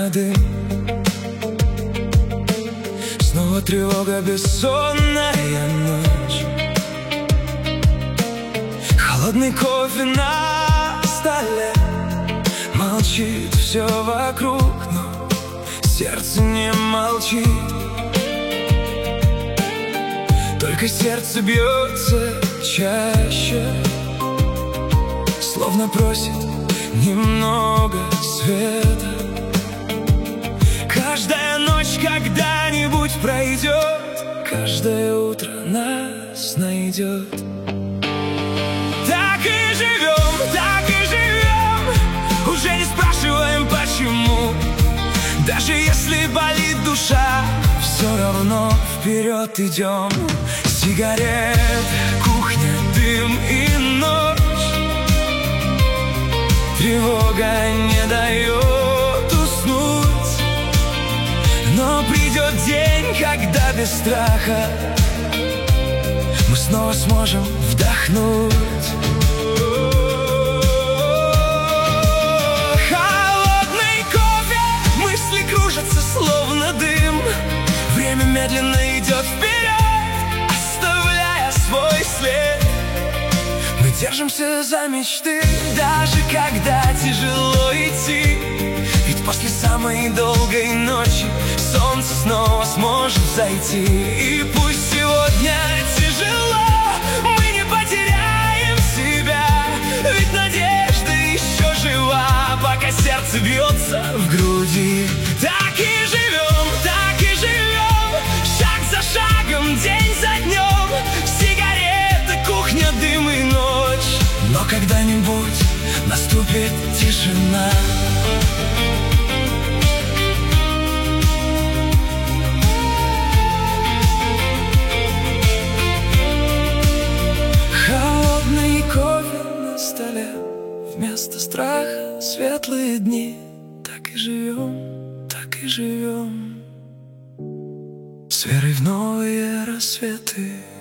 словно дым. Снова тревога, бессонная ночь. Холодный кофе на столе. Молчит все вокруг, но сердце не молчит. Только сердце бьется чаще, словно просит немного света. Каждая ночь когда-нибудь пройдет, каждое утро нас найдет. Так и живем, уже не спрашиваем почему. Даже если болит душа, все равно вперед идем. Сигарет, кухня, дым и ночь. Тревога не дает уснуть. Но придет день, когда без страха мы снова сможем вдохнуть. Холодный кофе, мысли кружатся словно дым. Время медленно идет вперед, оставляя свой след. Мы держимся за мечты, даже когда тяжело идти. Ведь после самой долгой ночи солнце снова сможет зайти. И пусть сегодня тяжело, мы не потеряем себя. Ведь надежда еще жива, пока сердце бьется в груди. Так и живем, шаг за шагом, день за днем. Сигарета, кухня, дым и ночь. Но когда-нибудь наступит тишина. Холодный кофе на столе, вместо страха светлые дни. Так и живем, так и живем, с верой в новые рассветы.